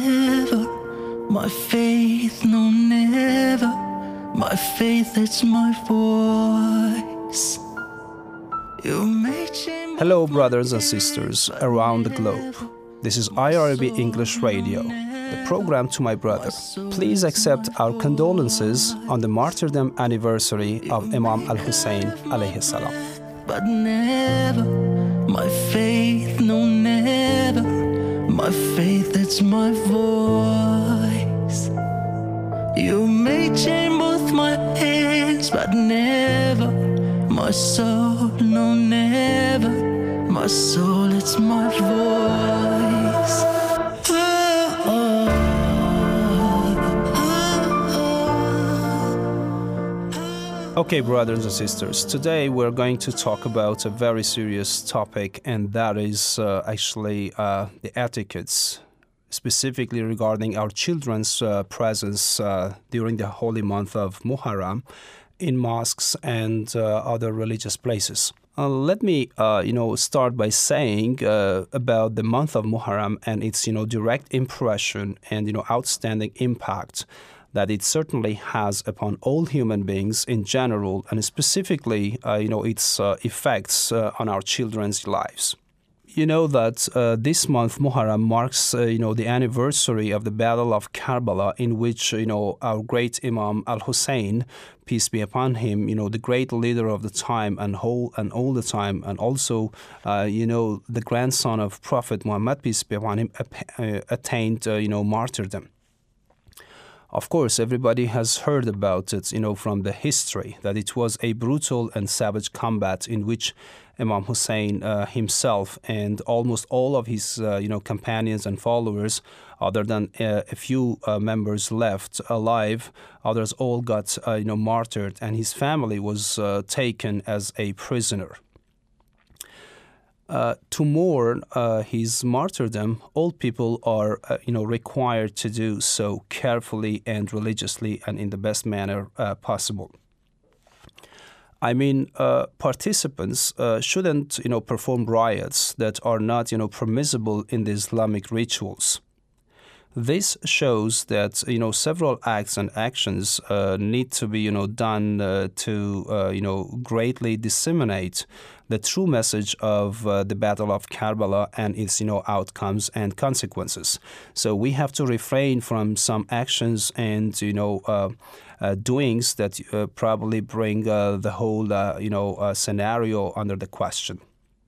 never. My faith, no, never. My faith, it's my voice. You may change. Hello, brothers and sisters around the globe. This is IRB English Radio, the program to my brother. Please accept our condolences on the martyrdom anniversary of Imam al-Hussein alayhi salam. But never, my faith, no, never. My faith, it's my voice. You may chain both my hands, but never. My soul, no, never. My soul, it's my voice. Okay, brothers and sisters, today we're going to talk about a very serious topic, and that is the etiquettes, specifically regarding our children's presence during the holy month of Muharram in mosques and other religious places. Let me, start by saying about the month of Muharram and its, direct impression and, outstanding impact that it certainly has upon all human beings in general, and specifically, its effects on our children's lives. You know that this month, Muharram, marks, the anniversary of the Battle of Karbala, in which, our great Imam al-Hussein, peace be upon him, the great leader of the time and all the time, and also, the grandson of Prophet Muhammad, peace be upon him, attained, martyrdom. Of course, everybody has heard about it, from the history, that it was a brutal and savage combat in which Imam Hussein himself and almost all of his, companions and followers, other than a few members left alive, others all got, martyred, and his family was taken as a prisoner. To mourn his martyrdom, all people are, required to do so carefully and religiously and in the best manner possible. I mean, participants shouldn't, perform riots that are not, permissible in the Islamic rituals. This shows that, several acts and actions need to be, done to, greatly disseminate the true message of the Battle of Karbala and its, outcomes and consequences. So we have to refrain from some actions and, doings that probably bring the whole, scenario under the question.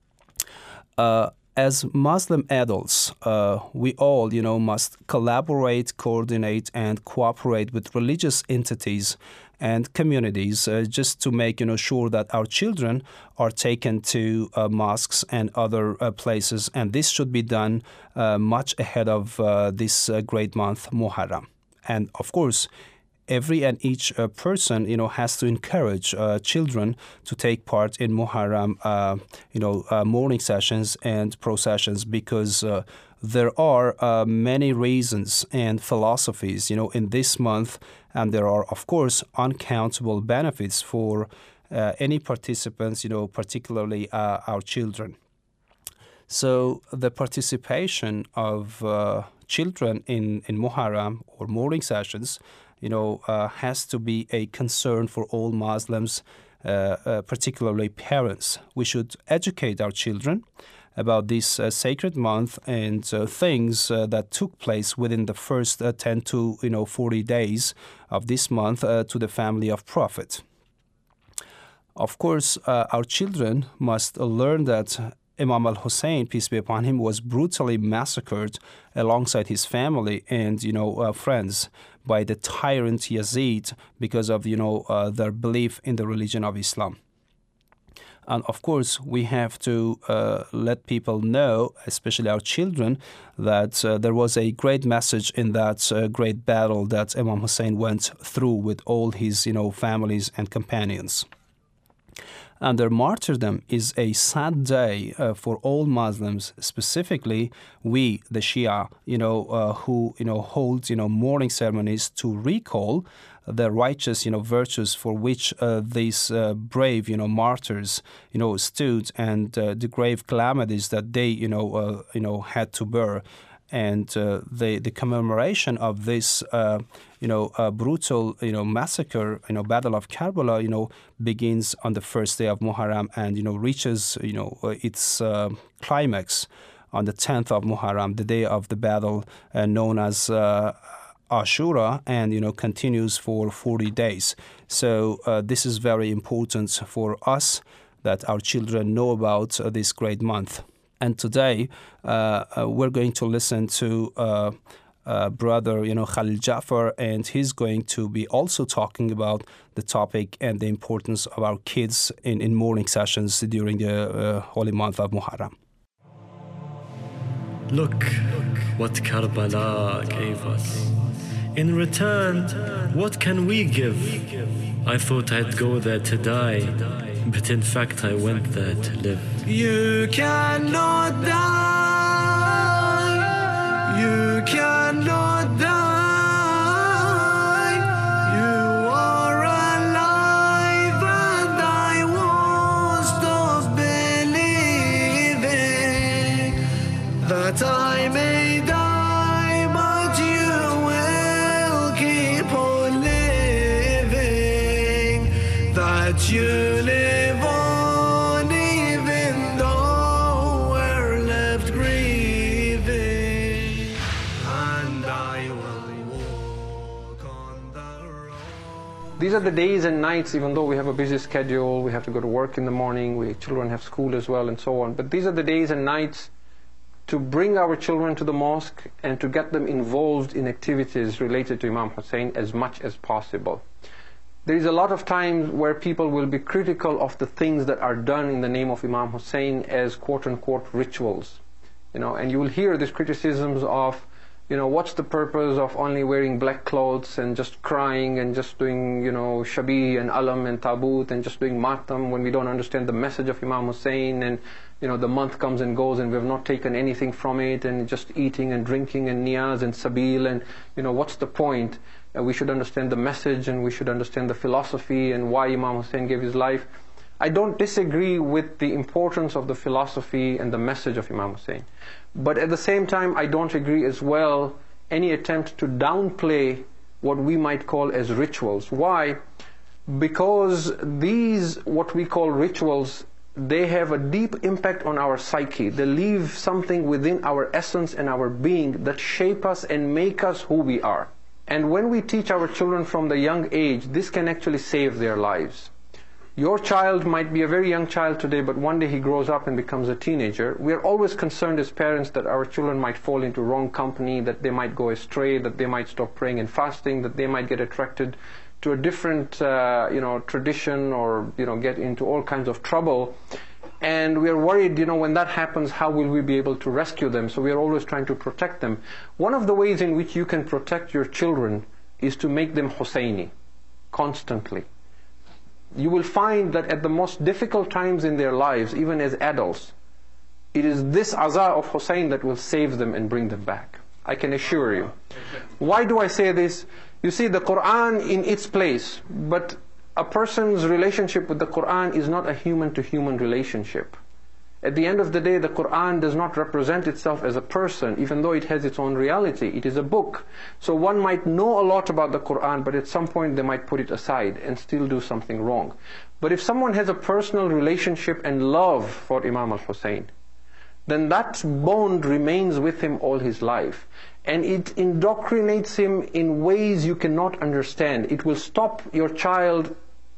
As Muslim adults, we all, must collaborate, coordinate, and cooperate with religious entities and communities just to make, sure that our children are taken to mosques and other places, and this should be done much ahead of this great month, Muharram. And of course, every and each person, has to encourage children to take part in Muharram, morning sessions and processions, because there are many reasons and philosophies, in this month, and there are, of course, uncountable benefits for any participants, particularly our children. So the participation of children in Muharram or morning sessions, has to be a concern for all Muslims, particularly parents. We should educate our children about this sacred month and things that took place within the first 10 to 40 days of this month to the family of Prophet. Of course, our children must learn that Imam al-Hussein, peace be upon him, was brutally massacred alongside his family and, friends by the tyrant Yazid because of, their belief in the religion of Islam. And of course, we have to let people know, especially our children, that there was a great message in that great battle that Imam Hussein went through with all his, families and companions. And their martyrdom is a sad day for all Muslims, specifically we, the Shia, who, hold, mourning ceremonies to recall the righteous, virtues for which these brave, martyrs, stood, and the grave calamities that they, had to bear. And the commemoration of this, brutal, massacre, Battle of Karbala, begins on the first day of Muharram and, reaches, its climax on the 10th of Muharram, the day of the battle known as Ashura, and continues for 40 days. So this is very important for us that our children know about this great month. And today we're going to listen to brother Khalil Jafar, and he's going to be also talking about the topic and the importance of our kids in morning sessions during the holy month of Muharram. Look what Karbala gave us. In return, what can we give? I thought I'd go there to die, but in fact I went there to live. You cannot die. You cannot die. You are alive, and I won't stop believing that I may die, but you will keep on living. That you live on, even though we're left grieving. And I will walk on the road. These are the days and nights, even though we have a busy schedule, we have to go to work in the morning, children have school as well, and so on. But these are the days and nights to bring our children to the mosque and to get them involved in activities related to Imam Hussein as much as possible. There is a lot of times where people will be critical of the things that are done in the name of Imam Hussein as quote-unquote rituals. And you will hear these criticisms of, what's the purpose of only wearing black clothes and just crying and just doing, shabi and alam and tabut and just doing matam when we don't understand the message of Imam Hussein, and the month comes and goes and we have not taken anything from it, and just eating and drinking and niyaz and sabil, and what's the point? We should understand the message, and we should understand the philosophy and why Imam Hussein gave his life. I don't disagree with the importance of the philosophy and the message of Imam Hussein. But at the same time, I don't agree as well any attempt to downplay what we might call as rituals. Why? Because these, what we call rituals, they have a deep impact on our psyche. They leave something within our essence and our being that shape us and make us who we are. And when we teach our children from the young age, this can actually save their lives. Your child might be a very young child today, but one day he grows up and becomes a teenager. We are always concerned as parents that our children might fall into wrong company, that they might go astray, that they might stop praying and fasting, that they might get attracted to a different tradition, or get into all kinds of trouble. And we are worried, when that happens, how will we be able to rescue them? So we are always trying to protect them. One of the ways in which you can protect your children is to make them Husseini constantly. You will find that at the most difficult times in their lives, even as adults, it is this aza of Hussein that will save them and bring them back. I can assure you. Why do I say this? You see, the Quran in its place, but a person's relationship with the Quran is not a human-to-human relationship. At the end of the day, the Quran does not represent itself as a person, even though it has its own reality. It is a book. So one might know a lot about the Quran, but at some point they might put it aside and still do something wrong. But if someone has a personal relationship and love for Imam al-Hussein, then that bond remains with him all his life. And it indoctrinates him in ways you cannot understand. It will stop your child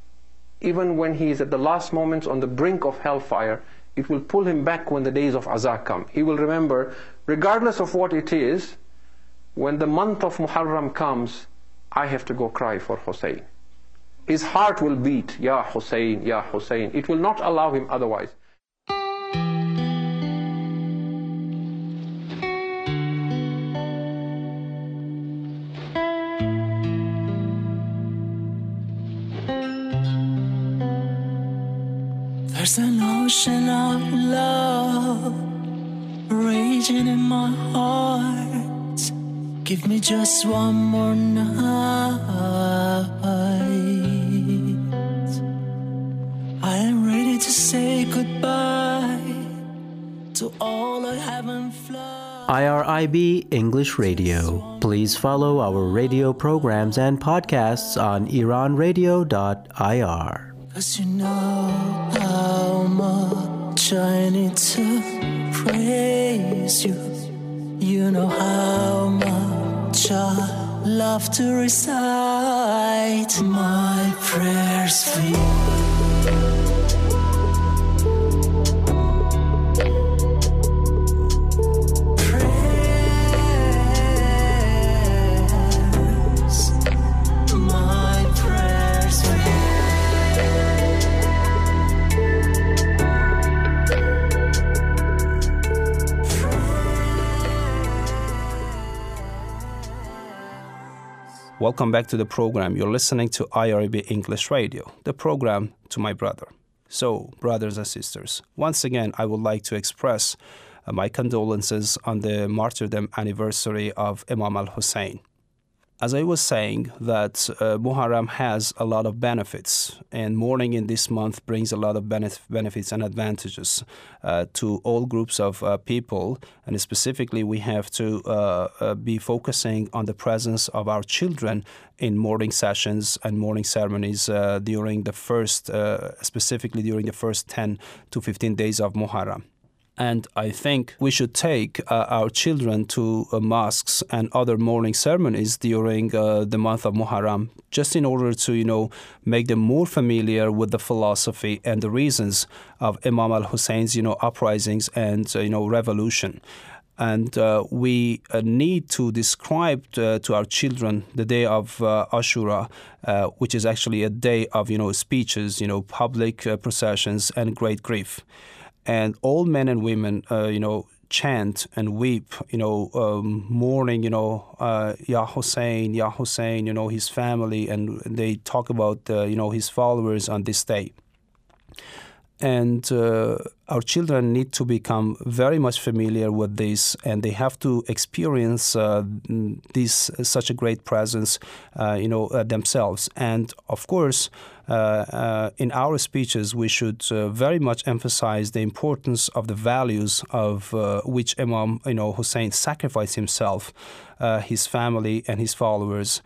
even when he is at the last moments on the brink of hellfire. It will pull him back when the days of azab come. He will remember, regardless of what it is, when the month of Muharram comes, I have to go cry for Hussein. His heart will beat, Ya Hussein, Ya Hussein. It will not allow him otherwise. There's an ocean of love raging in my heart. Give me just one more night. I am ready to say goodbye to all I haven't fly. IRIB English Radio. Please follow our radio programs and podcasts on iranradio.ir. 'Cause you know how much I need to praise you. You know how much I love to recite my prayers for you. Welcome back to the program. You're listening to IRIB English Radio, the program to my brother. So, brothers and sisters, once again, I would like to express my condolences on the martyrdom anniversary of Imam al-Hussein. As I was saying, that Muharram has a lot of benefits, and mourning in this month brings a lot of benefits and advantages to all groups of people, and specifically we have to be focusing on the presence of our children in mourning sessions and mourning ceremonies during the first, specifically during the first 10 to 15 days of Muharram. And I think we should take our children to mosques and other mourning ceremonies during the month of Muharram, just in order to, make them more familiar with the philosophy and the reasons of Imam al-Hussein's, uprisings and, revolution. And we need to describe to our children the day of Ashura, which is actually a day of, speeches, public processions and great grief. And all men and women, chant and weep, mourning, Ya Hussein, Ya Hussein, his family, and they talk about, his followers on this day. And our children need to become very much familiar with this, and they have to experience such a great presence, themselves. And of course, in our speeches, we should very much emphasize the importance of the values of which Imam, Hussein sacrificed himself, his family, and his followers.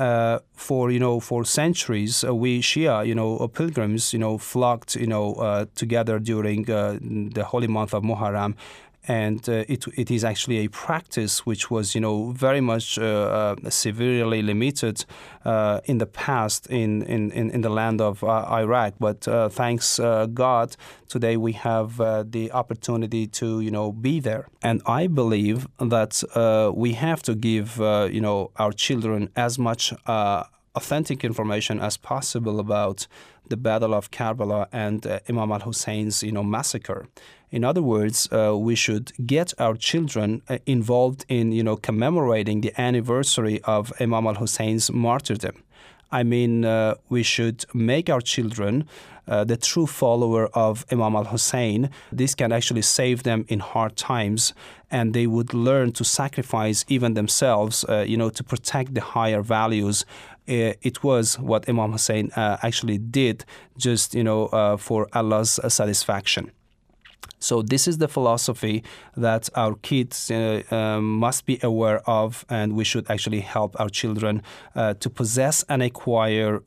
For centuries, we Shia, pilgrims, flocked, together during the holy month of Muharram. And it is actually a practice which was, very much severely limited in the past in the land of Iraq. But thanks God, today we have the opportunity to, be there. And I believe that we have to give, our children as much authentic information as possible about the Battle of Karbala and Imam al-Hussein's, massacre. In other words, we should get our children involved in, commemorating the anniversary of Imam al-Hussein's martyrdom. I mean, we should make our children the true follower of Imam al-Hussein. This can actually save them in hard times, and they would learn to sacrifice even themselves, to protect the higher values. It was what Imam Hussein actually did just, for Allah's satisfaction. So this is the philosophy that our kids must be aware of, and we should actually help our children to possess and acquire,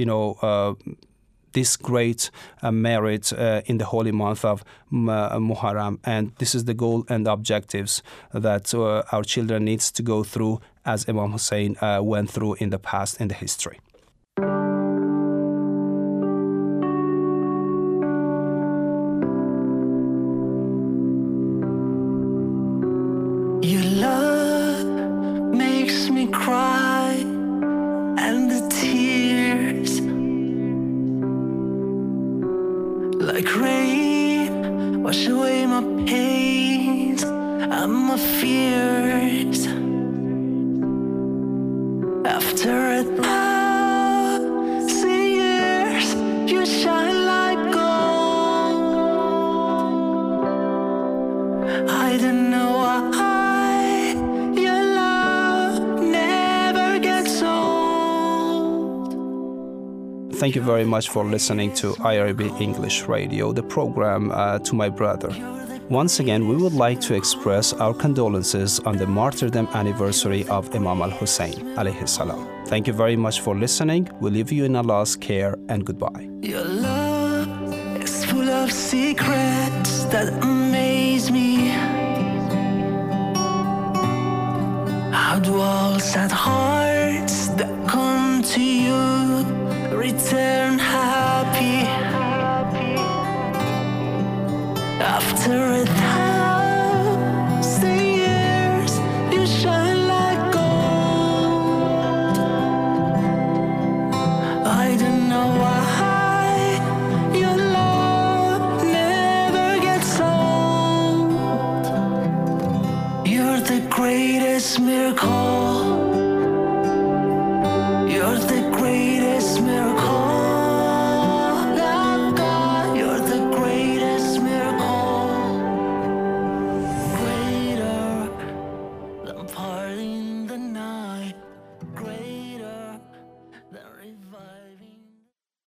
this great merit in the holy month of Muharram. And this is the goal and objectives that our children needs to go through as Imam Hussein went through in the past, in the history. Your love makes me cry, and the tears, like rain, wash away my pains and my fears. After 1,000 years, you shine like gold. I don't know why your love never gets old. Thank you very much for listening to IRIB English Radio, the program to my brother. Once again, we would like to express our condolences on the martyrdom anniversary of Imam al-Hussein alayhi salam. Thank you very much for listening. We leave you in Allah's care and goodbye. Your love is full of secrets that amaze me. How do all sad hearts that come to you return happy after a time?